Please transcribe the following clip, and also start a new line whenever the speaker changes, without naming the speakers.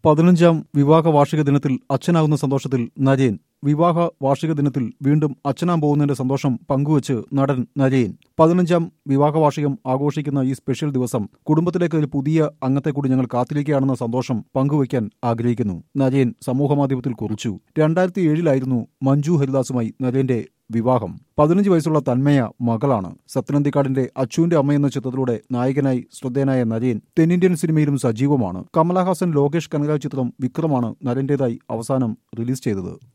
15ാം വിവാഹ വാർഷിക ദിനത്തിൽ അച്ഛനാകുന്ന സന്തോഷത്തിൽ നരേൻ. വിവാഹ വാർഷിക ദിനത്തിൽ വീണ്ടും അച്ഛനാൻ പോകുന്നതിന്റെ സന്തോഷം പങ്കുവച്ച് നടൻ നരേൻ. 15ാം വിവാഹ വാർഷികം ആഘോഷിക്കുന്ന ഈ സ്പെഷ്യൽ ദിവസം കുടുംബത്തിലേക്ക് ഒരു പുതിയ അംഗത്തെ കൂടി ഞങ്ങൾ കാത്തിരിക്കുകയാണെന്ന സന്തോഷം പങ്കുവയ്ക്കാൻ ആഗ്രഹിക്കുന്നു. നരേൻ സമൂഹമാധ്യമത്തിൽ കുറിച്ചു. 2007 മഞ്ജു ഹരിദാസുമായി നരേന്റെ വിവാഹം. 15 വയസ്സുള്ള തന്മയ മകളാണ്. സത്യനന്ദിക്കാടിന്റെ അച്ചുവിന്റെ അമ്മയെന്ന ചിത്രത്തിലൂടെ നായകനായി ശ്രദ്ധേയനായ നരേൻ തെന്നിന്ത്യൻ സിനിമയിലും സജീവമാണ്. കമലഹാസൻ ലോകേഷ് കനകരാജ് ചിത്രം വിക്രമാണ് നരേന്റേതായി അവസാനം റിലീസ് ചെയ്തത്.